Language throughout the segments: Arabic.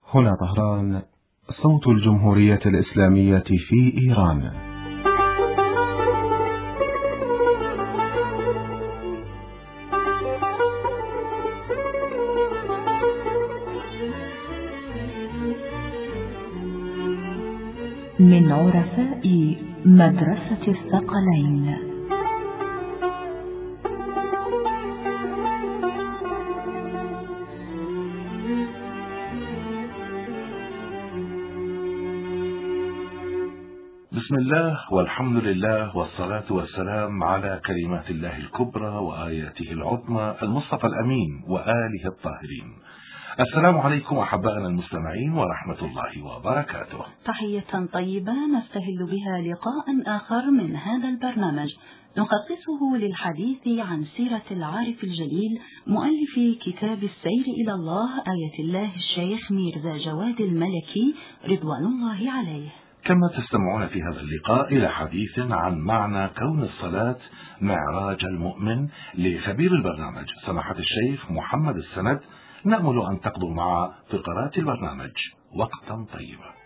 هنا طهران، صوت الجمهورية الإسلامية في إيران. من عرفاء مدرسة الثقلين. بسم الله والحمد لله والصلاة والسلام على كلمات الله الكبرى وآياته العظمى المصطفى الأمين وآله الطاهرين. السلام عليكم أحبائنا المستمعين ورحمة الله وبركاته. تحية طيبة نستهل بها لقاء آخر من هذا البرنامج نخصصه للحديث عن سيرة العارف الجليل مؤلف كتاب السير إلى الله آية الله الشيخ ميرزا جواد الملكي رضوان الله عليه. كما تستمعون في هذا اللقاء إلى حديث عن معنى كون الصلاة معراج المؤمن لخبير البرنامج سماحة الشيخ محمد السند. نأمل أن تقضوا مع فقرات البرنامج وقتا طيبا.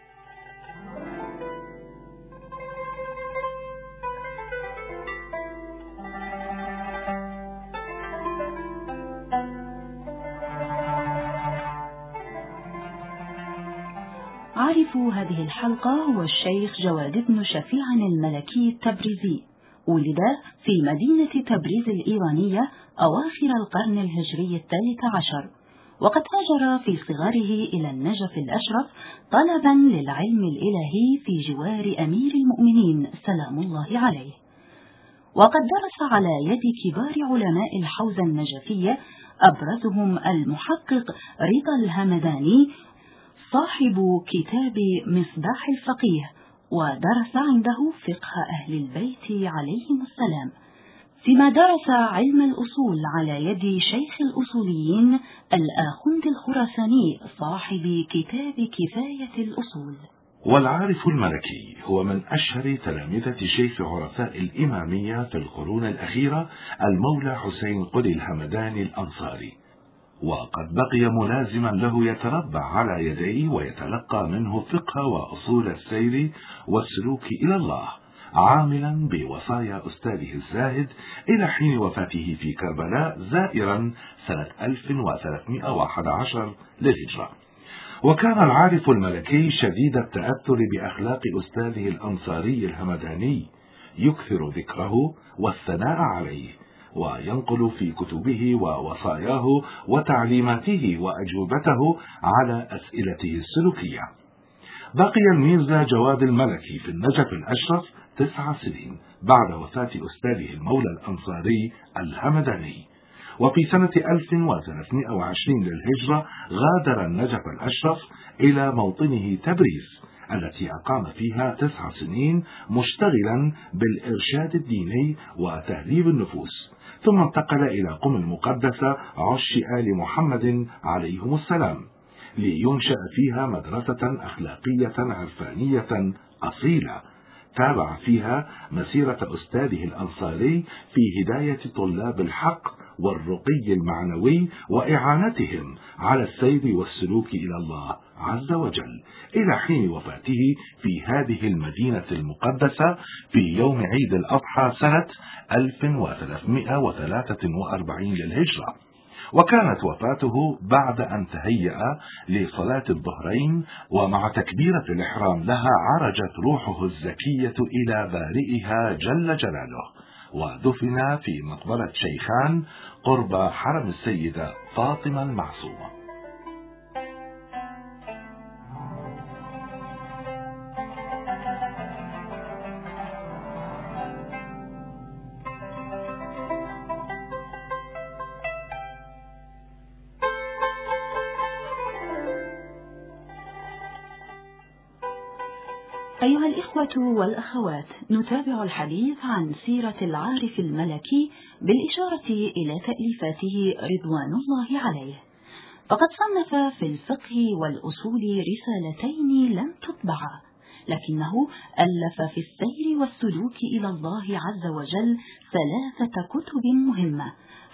عارف هذه الحلقة هو الشيخ جواد بن شفيع الملكي التبريزي. ولد في مدينة تبريز الإيرانية أواخر القرن الهجري 13، وقد هاجر في صغره إلى النجف الأشرف طلبا للعلم الإلهي في جوار أمير المؤمنين سلام الله عليه. وقد درس على يد كبار علماء الحوزة النجفية أبرزهم المحقق رضا الهمداني صاحب كتاب مصباح الفقيه، ودرس عنده فقه أهل البيت عليهم السلام، فيما درس علم الأصول على يد شيخ الأصوليين الآخند الخراساني صاحب كتاب كفاية الأصول. والعارف الملكي هو من أشهر تلامذة شيخ عرفاء الإمامية في القرون الأخيرة المولى حسين قلي الهمداني الأنصاري، وقد بقي ملازما له يتربع على يديه ويتلقى منه فقه وأصول السير والسلوك إلى الله، عاملا بوصايا أستاذه الزاهد إلى حين وفاته في كربلاء زائرا سنة 1311 للهجرة. وكان العارف الملكي شديد التأثر بأخلاق أستاذه الأنصاري الهمداني، يكثر ذكره والثناء عليه، وينقل في كتبه ووصاياه وتعليماته وأجوبته على أسئلته السلوكية. بقي الميرزا جواد الملكي في النجف الأشرف 9 سنين بعد وفاة أستاذه المولى الأنصاري الهمداني، وفي سنة 1320 للهجرة غادر النجف الأشرف إلى موطنه تبريز التي أقام فيها 9 سنين مشتغلا بالإرشاد الديني وتهذيب النفوس، ثم انتقل إلى قم المقدسة عش آل محمد عليهم السلام لينشأ فيها مدرسة أخلاقية عرفانية أصيلة تابع فيها مسيرة أستاذه الأنصاري في هداية طلاب الحق والرقي المعنوي وإعانتهم على السير والسلوك إلى الله عز وجل، إلى حين وفاته في هذه المدينة المقدسة في يوم عيد الأضحى سنة 1343 للهجرة. وكانت وفاته بعد أن تهيأ لصلاة الظهرين، ومع تكبيرة الإحرام لها عرجت روحه الزكية إلى بارئها جل جلاله، ودفن في مقبرة شيخان قرب حرم السيدة فاطمة المعصومة. أيها الإخوة والأخوات، نتابع الحديث عن سيرة العارف الملكي بالإشارة إلى تأليفاته رضوان الله عليه. فقد صنف في الفقه والأصول رسالتين لم تطبعا، لكنه ألف في السير والسلوك إلى الله عز وجل 3 كتب مهمة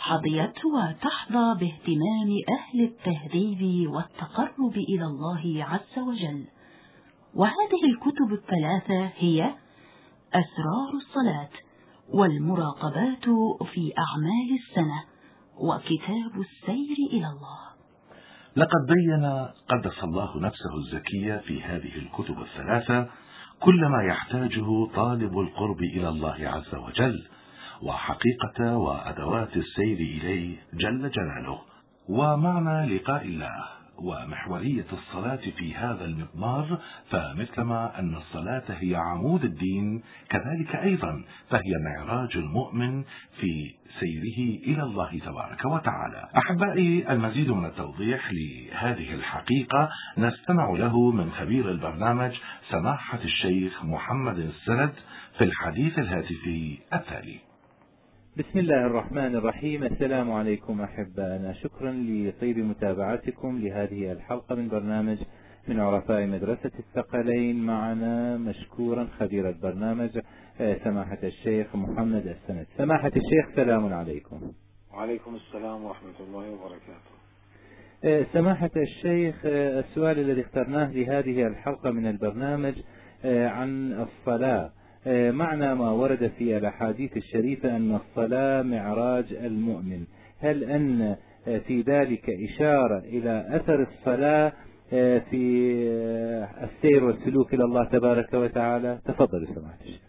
حظيت وتحظى باهتمام أهل التهذيب والتقرب إلى الله عز وجل. وهذه الكتب الثلاثة هي أسرار الصلاة، والمراقبات في أعمال السنة، وكتاب السير إلى الله. لقد بين قدس الله نفسه الزكية في هذه الكتب الثلاثة كل ما يحتاجه طالب القرب إلى الله عز وجل، وحقيقة وأدوات السير إليه جل جلاله، ومعنى لقاء الله، ومحورية الصلاة في هذا المضمار. فمثلما أن الصلاة هي عمود الدين، كذلك أيضا فهي معراج المؤمن في سيره إلى الله تبارك وتعالى. أحبائي، المزيد من التوضيح لهذه الحقيقة نستمع له من خبير البرنامج سماحة الشيخ محمد السند في الحديث الهاتفي التالي. بسم الله الرحمن الرحيم. السلام عليكم أحبائنا، شكرا لطيب متابعتكم لهذه الحلقة من برنامج من عرفاء مدرسة الثقلين. معنا مشكورا خبير البرنامج سماحة الشيخ محمد السند. سماحة الشيخ، سلام عليكم. وعليكم السلام ورحمة الله وبركاته. سماحة الشيخ، السؤال الذي اخترناه لهذه الحلقة من البرنامج عن الصلاة. معنى ما ورد في الأحاديث الشريفة أن الصلاة معراج المؤمن، هل أن في ذلك إشارة إلى أثر الصلاة في السير والسلوك إلى الله تبارك وتعالى؟ تفضل سماحة الشيخ.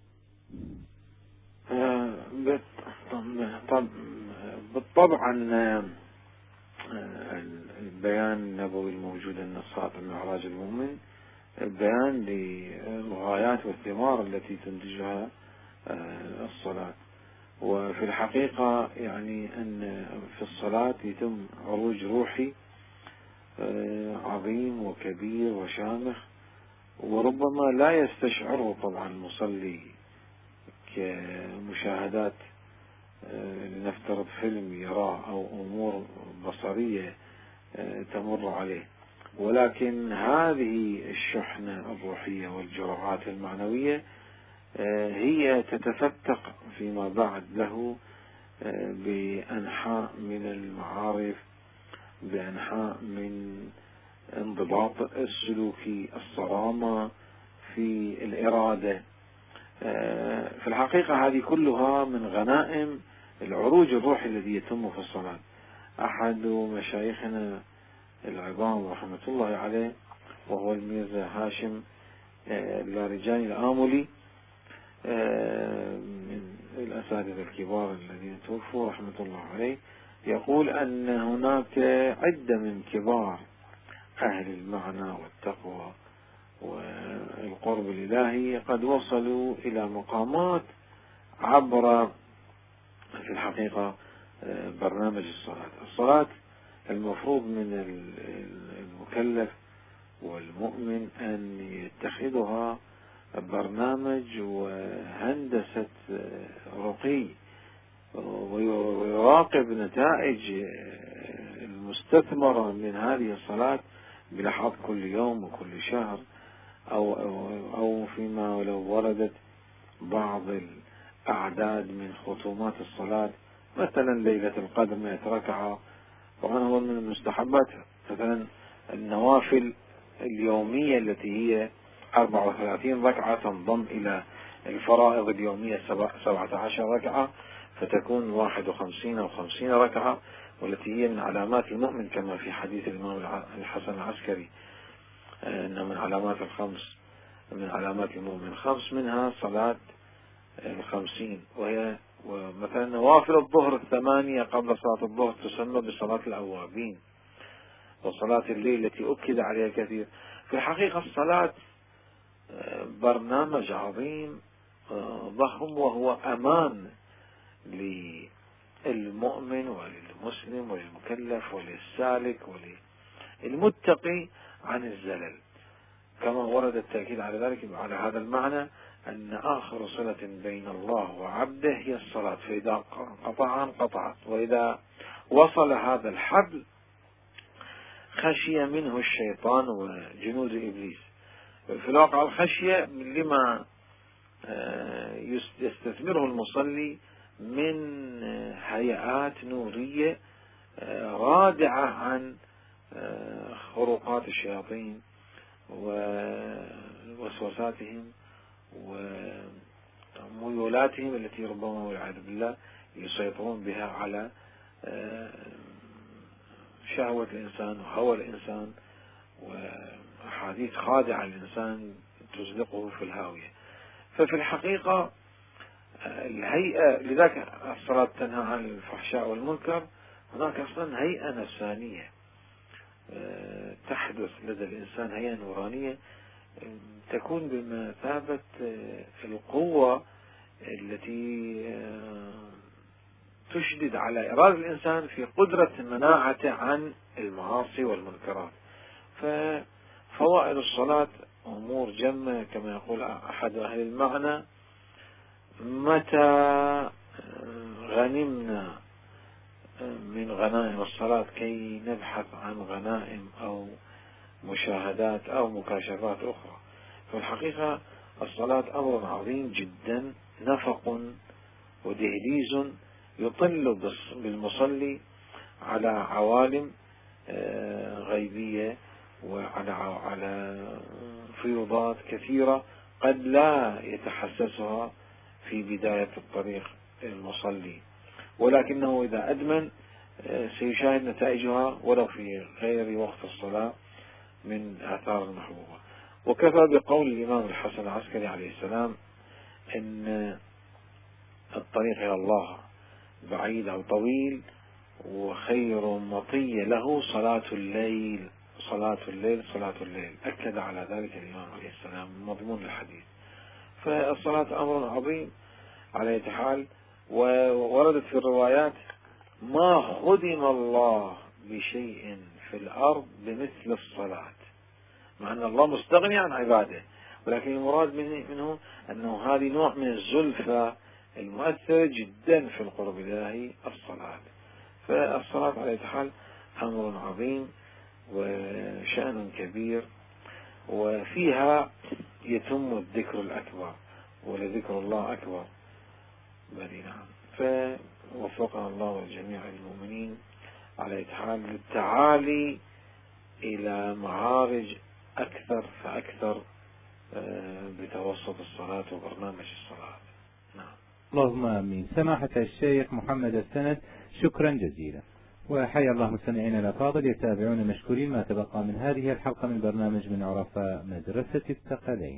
بالطبع البيان النبوي الموجود أن الصلاة معراج المؤمن بيان للغايات والثمار التي تنتجها الصلاة. وفي الحقيقة يعني أن في الصلاة يتم عروج روحي عظيم وكبير وشامخ، وربما لا يستشعره طبعا المصلي كمشاهدات، لنفترض فيلم يراه أو أمور بصرية تمر عليه، ولكن هذه الشحنة الروحية والجرعات المعنوية هي تتفتق فيما بعد له بأنحاء من المعارف، بأنحاء من انضباط السلوكي، الصرامة في الإرادة. في الحقيقة هذه كلها من غنائم العروج الروحي الذي يتم في الصلاة. أحد مشايخنا العظام رحمة الله عليه وهو الميرزا هاشم اللارجاني الآملي، من الأساتذة الكبار الذين توفوا رحمة الله عليه، يقول أن هناك عدة من كبار أهل المعنى والتقوى والقرب الإلهي قد وصلوا إلى مقامات عبر في الحقيقة برنامج الصلاة المفروض من المكلف والمؤمن أن يتخذها برنامج وهندسة رقي، ويراقب نتائج المستثمرة من هذه الصلاة بلحظ كل يوم وكل شهر، أو فيما لو وردت بعض الأعداد من ختومات الصلاة، مثلا ليلة القدر 100 ركعة، طبعا هو من المستحبات. مثلا النوافل اليومية التي هي 34 ركعة تنضم إلى الفرائض اليومية 17 ركعة، فتكون 51 أو 50 ركعة، والتي هي من علامات المؤمن كما في حديث الإمام الحسن العسكري أن من علامات الخمس، من علامات المؤمن 5 منها صلاة 50. وهي ومثلا نوافل الظهر 8 قبل صلاة الظهر تسمى بصلاة الأوابين، وصلاة الليل التي أكد عليها كثير. في الحقيقة الصلاة برنامج عظيم ضخم، وهو أمان للمؤمن وللمسلم وللمكلف وللسالك وللمتقي عن الزلل، كما ورد التأكيد على ذلك على هذا المعنى أن آخر صلة بين الله وعبده هي الصلاة، فإذا قطعها انقطعت، وإذا وصل هذا الحبل خشي منه الشيطان وجنود إبليس. في الواقع الخشية لما يستثمره المصلي من هيئات نورية رادعة عن خروقات الشياطين ووسوساتهم وميولاتهم التي ربما والعياذ بالله يسيطرون بها على شهوة الإنسان وهوى الإنسان، وأحاديث خادعة للإنسان تزلقه في الهاوية. ففي الحقيقة الهيئة، لذلك الصلاة تنهى عن الفحشاء والمنكر، هناك أصلا هيئة نفسانية تحدث لدى الإنسان، هيئة نورانية تكون بمثابة القوة التي تشدد على إرادة الإنسان في قدرة مناعته عن المعاصي والمنكرات. ففوائد الصلاة أمور جمة كما يقول أحد أهل المعنى: متى غنمنا من غنائم الصلاة كي نبحث عن غنائم أو مشاهدات أو مكاشفات أخرى. في الحقيقة الصلاة أمر عظيم جدا، نفق ودهليز يطل بالمصلي على عوالم غيبية وعلى فيوضات كثيرة قد لا يتحسسها في بداية الطريق المصلي، ولكنه إذا أدمن سيشاهد نتائجها ولو في غير وقت الصلاة من آثار المحبوبة. وكفى بقول الإمام الحسن العسكري عليه السلام إن الطريق إلى الله بعيد أو طويل، وخير مطية له صلاة الليل صلاة الليل صلاة الليل. أكد على ذلك الإمام عليه السلام مضمون الحديث. فالصلاة أمر عظيم على أي حال. ووردت في الروايات: ما خدم الله بشيء في الأرض بمثل الصلاة، مع أن الله مستغني عن عباده، ولكن المراد منه أنه هذه نوع من الزلفة المؤثرة جدا في القرب الله الصلاة. فالصلاة على أي حال أمر عظيم وشأن كبير، وفيها يتم الذكر الأكبر، ولذكر الله أكبر. نعم. فوفقنا الله وجميع المؤمنين على أي حال للتعالي إلى معارج أكثر فأكثر بتوسط الصلاة وبرنامج الصلاة. نعم. اللهم آمين. سماحة الشيخ محمد السند، شكرا جزيلا، وحيا الله مستمعينا الأفاضل يتابعون مشكورين ما تبقى من هذه الحلقة من برنامج من عرفاء مدرسة الثقلين.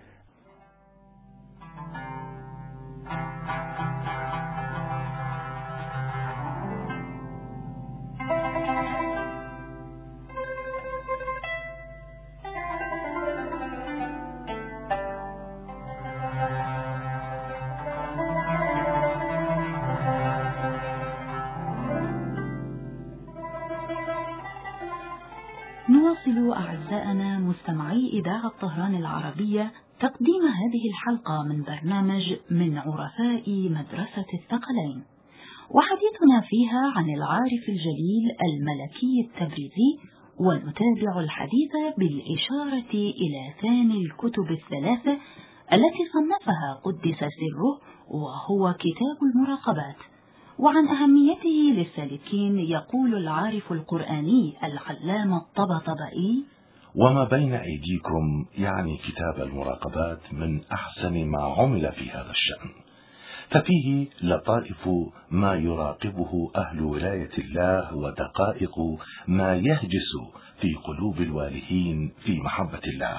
نواصل أعزائنا مستمعي إذاعة طهران العربية تقديم هذه الحلقة من برنامج من عرفاء مدرسة الثقلين، وحديثنا فيها عن العارف الجليل الملكي التبريزي، ونتابع الحديث بالإشارة إلى ثاني الكتب الثلاثة التي صنفها قدس سره، وهو كتاب المراقبات. وعن أهميته للسالكين يقول العارف القرآني العلامة الطبطبائي: وما بين أيديكم يعني كتاب المراقبات من أحسن ما عمل في هذا الشأن، ففيه لطائف ما يراقبه أهل ولاية الله، ودقائق ما يهجس في قلوب الوالهين في محبة الله،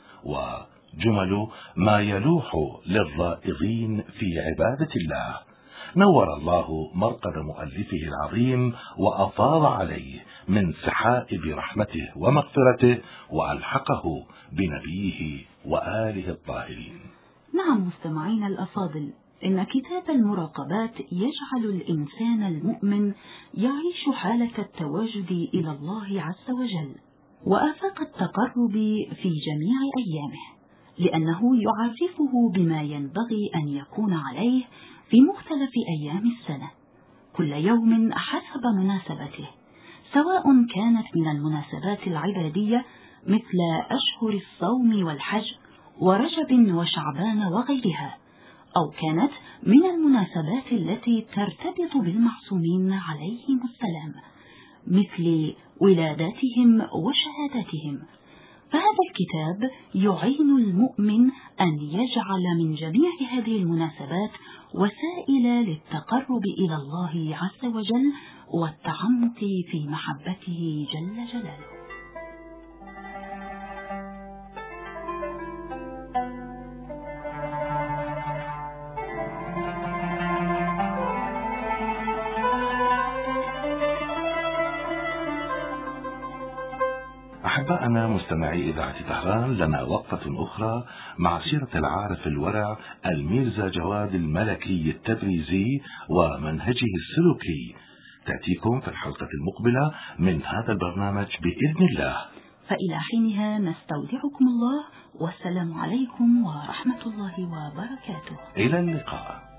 وجمل ما يلوح للرائضين في عبادة الله. نور الله مرقد مؤلفه العظيم وأفاض عليه من سحائب رحمته ومغفرته، وألحقه بنبيه وآله الطاهرين. نعم مستمعين الأفاضل، إن كتاب المراقبات يجعل الإنسان المؤمن يعيش حالة التواجد إلى الله عز وجل وآفاق التقرب في جميع أيامه، لأنه يعرفه بما ينبغي أن يكون عليه في مختلف أيام السنة، كل يوم حسب مناسبته، سواء كانت من المناسبات العبادية مثل أشهر الصوم والحج ورجب وشعبان وغيرها، أو كانت من المناسبات التي ترتبط بالمعصومين عليهم السلام، مثل ولاداتهم وشهاداتهم. فهذا الكتاب يعين المؤمن أن يجعل من جميع هذه المناسبات وسائل للتقرب إلى الله عز وجل والتعمق في محبته جل جلاله. أحباءنا مستمعي إذاعة طهران، لنا وقفة أخرى مع سيرة العارف الورع الميرزا جواد الملكي التبريزي ومنهجه السلوكي، تأتيكم في الحلقة المقبلة من هذا البرنامج بإذن الله. فإلى حينها نستودعكم الله، والسلام عليكم ورحمة الله وبركاته. إلى اللقاء.